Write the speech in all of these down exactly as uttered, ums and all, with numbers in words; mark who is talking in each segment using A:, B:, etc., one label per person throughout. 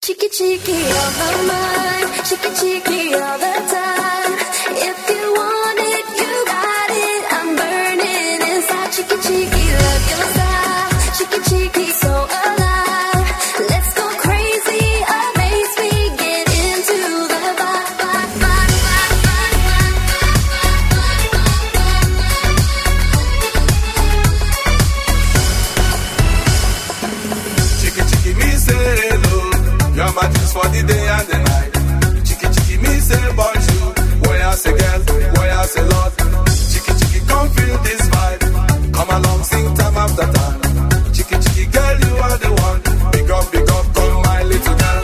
A: Cheeky, cheeky, on my mind. Cheeky, cheeky, all the time. If you want it, you got it. I'm burning inside. Cheeky, cheeky, love your style. Cheeky, cheeky, so alive. Let's go crazy, amaze me. Get into the vibe, vibe, vibe, vibe,
B: vibe. Cheeky, cheeky, me say hello. You're my juice for the day and the night. Cheeky, cheeky, me say bonjour. Boy, I say girl, boy, I say lord. Cheeky, cheeky, come feel this vibe. Come along, sing time after time. Cheeky, cheeky, girl, you are the one. Big up, big up, come my little girl.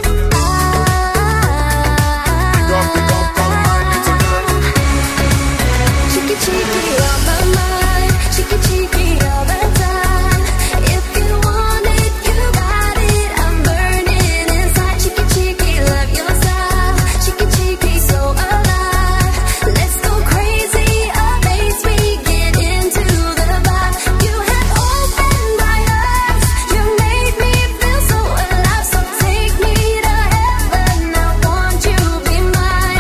B: Big up, big up, come my little girl.
A: Cheeky, cheeky, on my mind. Cheeky, cheeky, all the time. If you want it, you got it. I'm burning inside. Cheeky, cheeky, love your style. Cheeky, cheeky, so alive. Let's go crazy, amaze me. Get into the vibe. You have opened my eyes. You made me feel so alive. So take me to heaven. I want you to be mine.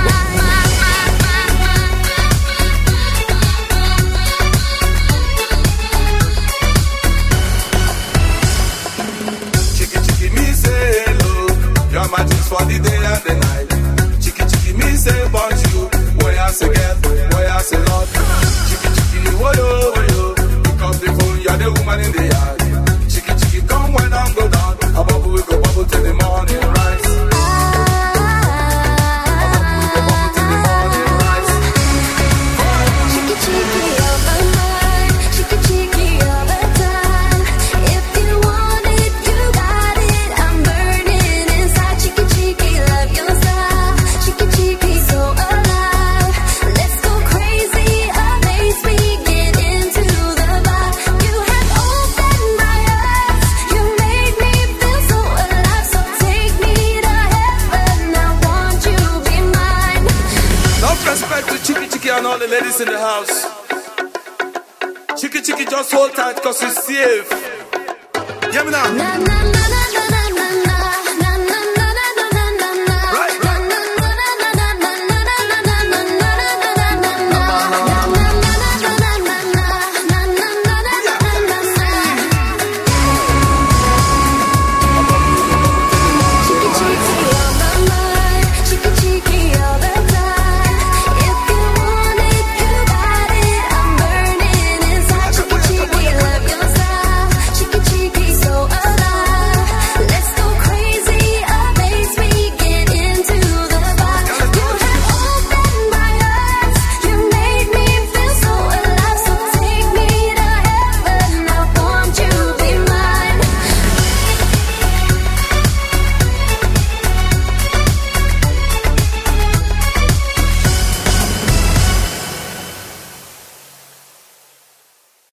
B: Cheeky, cheeky, me say hello. You're my juice for the day and the night. Cheeky, cheeky, me say bonjour. Boy, I say girl, boy, I say lord. Cheeky, cheeky, woyo, woyo. Pick up the phone, you're the woman in the yard. Cheeky, cheeky, come when I'm go down. A bubble, we go bubble till the morning rise. A bubble, we go bubble till the morning rise.
A: Cheeky, cheeky, on my mind. Cheeky, cheeky, all the time. If you want it, you got it. I'm burning inside. Cheeky, cheeky, love your style. Cheeky, cheeky, so alive. Let's go crazy, amaze me. Get into the vibe. You have opened my eyes. You made me feel so alive. So take me to heaven. I want you to be mine.
B: Enough respect to Cheeky, cheeky and all the ladies in the house. Cheeky, cheeky, just hold tight cause it's safe. Hear me now.
A: Na na na.